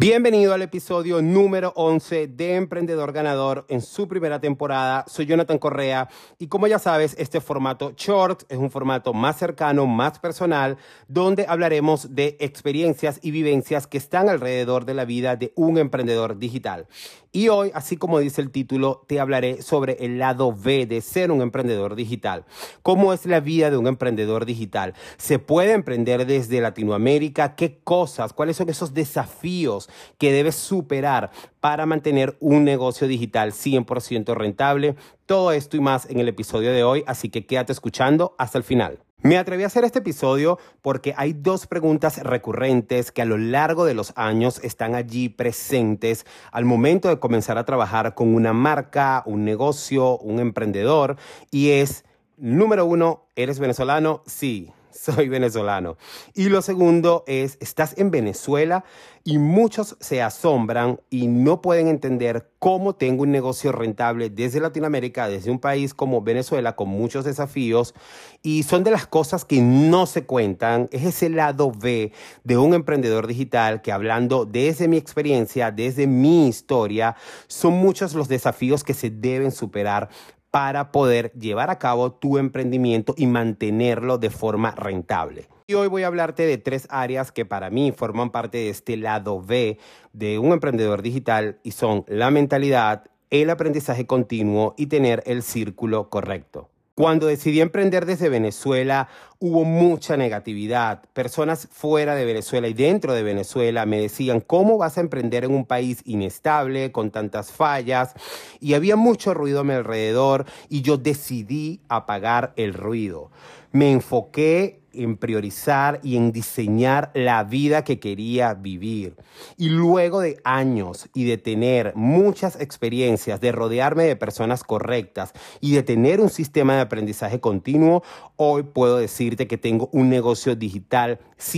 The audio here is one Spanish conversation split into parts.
Bienvenido al episodio número 11 de Emprendedor Ganador en su primera temporada. Soy Jonathan Correa y como ya sabes, este formato short es un formato más cercano, más personal, donde hablaremos de experiencias y vivencias que están alrededor de la vida de un emprendedor digital. Y hoy, así como dice el título, te hablaré sobre el lado B de ser un emprendedor digital. ¿Cómo es la vida de un emprendedor digital? ¿Se puede emprender desde Latinoamérica? ¿Qué cosas? ¿Cuáles son esos desafíos que debes superar para mantener un negocio digital 100% rentable? Todo esto y más en el episodio de hoy, así que quédate escuchando hasta el final. Me atreví a hacer este episodio porque hay dos preguntas recurrentes que a lo largo de los años están allí presentes al momento de comenzar a trabajar con una marca, un negocio, un emprendedor. Y es, número uno, ¿eres venezolano? Sí. Soy venezolano. Y lo segundo es, estás en Venezuela y muchos se asombran y no pueden entender cómo tengo un negocio rentable desde Latinoamérica, desde un país como Venezuela con muchos desafíos, y son de las cosas que no se cuentan. Es ese lado B de un emprendedor digital que, hablando desde mi experiencia, desde mi historia, son muchos los desafíos que se deben superar para poder llevar a cabo tu emprendimiento y mantenerlo de forma rentable. Y hoy voy a hablarte de 3 áreas que para mí forman parte de este lado B de un emprendedor digital y son la mentalidad, el aprendizaje continuo y tener el círculo correcto. Cuando decidí emprender desde Venezuela, hubo mucha negatividad. Personas fuera de Venezuela y dentro de Venezuela me decían, ¿cómo vas a emprender en un país inestable, con tantas fallas? Y había mucho ruido a mi alrededor y yo decidí apagar el ruido. Me enfoqué en priorizar y en diseñar la vida que quería vivir. Y luego de años y de tener muchas experiencias, de rodearme de personas correctas y de tener un sistema de aprendizaje continuo, hoy puedo decirte que tengo un negocio digital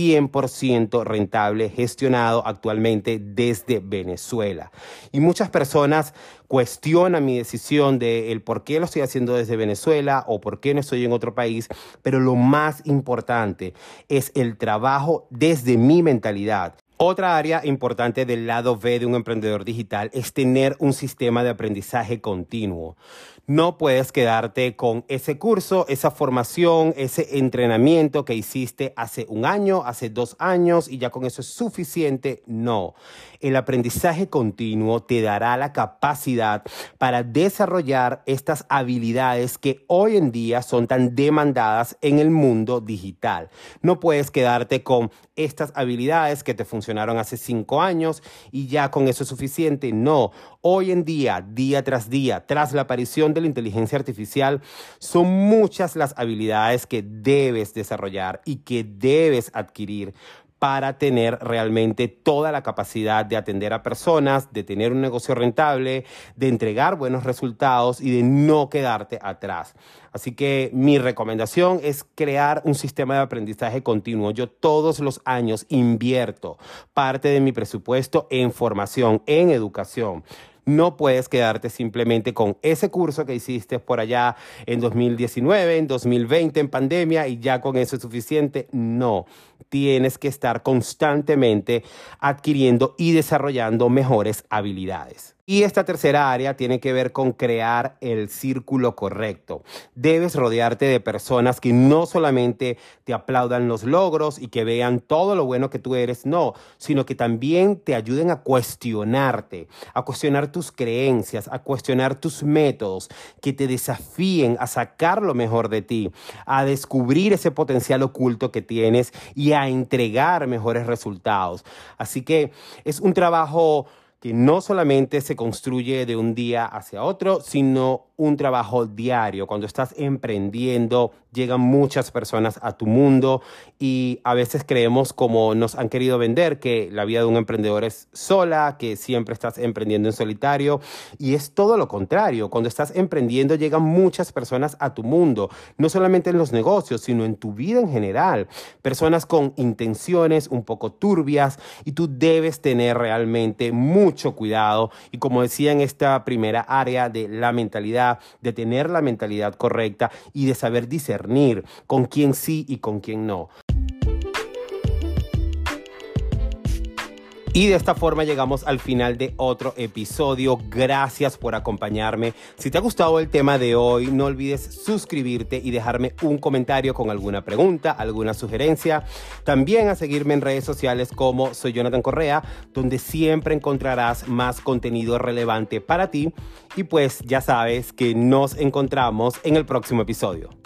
100% rentable, gestionado actualmente desde Venezuela. Y muchas personas cuestionan mi decisión de el por qué lo estoy haciendo desde Venezuela o por qué no estoy en otro país, pero lo más importante es el trabajo desde mi mentalidad. Otra área importante del lado B de un emprendedor digital es tener un sistema de aprendizaje continuo. No puedes quedarte con ese curso, esa formación, ese entrenamiento que hiciste hace 1 año, hace 2 años y ya con eso es suficiente. No. El aprendizaje continuo te dará la capacidad para desarrollar estas habilidades que hoy en día son tan demandadas en el mundo digital. No puedes quedarte con estas habilidades que te funcionaron hace 5 años y ya con eso es suficiente. No. Hoy en día tras día, tras la aparición de la inteligencia artificial, son muchas las habilidades que debes desarrollar y que debes adquirir para tener realmente toda la capacidad de atender a personas, de tener un negocio rentable, de entregar buenos resultados y de no quedarte atrás. Así que mi recomendación es crear un sistema de aprendizaje continuo. Yo todos los años invierto parte de mi presupuesto en formación, en educación. No puedes quedarte simplemente con ese curso que hiciste por allá en 2019, en 2020, en pandemia, y ya con eso es suficiente. No, tienes que estar constantemente adquiriendo y desarrollando mejores habilidades. Y esta tercera área tiene que ver con crear el círculo correcto. Debes rodearte de personas que no solamente te aplaudan los logros y que vean todo lo bueno que tú eres, no, sino que también te ayuden a cuestionarte, a cuestionar tus creencias, a cuestionar tus métodos, que te desafíen a sacar lo mejor de ti, a descubrir ese potencial oculto que tienes y a entregar mejores resultados. Así que es un trabajo que no solamente se construye de un día hacia otro, sino un trabajo diario. Cuando estás emprendiendo, llegan muchas personas a tu mundo y a veces creemos, como nos han querido vender, que la vida de un emprendedor es sola, que siempre estás emprendiendo en solitario, y es todo lo contrario. Cuando estás emprendiendo, llegan muchas personas a tu mundo, no solamente en los negocios, sino en tu vida en general. Personas con intenciones un poco turbias y tú debes tener realmente mucho cuidado. Y como decía en esta primera área de la mentalidad, de tener la mentalidad correcta y de saber discernir con quién sí y con quién no. Y de esta forma llegamos al final de otro episodio. Gracias por acompañarme. Si te ha gustado el tema de hoy, no olvides suscribirte y dejarme un comentario con alguna pregunta, alguna sugerencia. También a seguirme en redes sociales como Soy Jonathan Correa, donde siempre encontrarás más contenido relevante para ti. Y pues ya sabes que nos encontramos en el próximo episodio.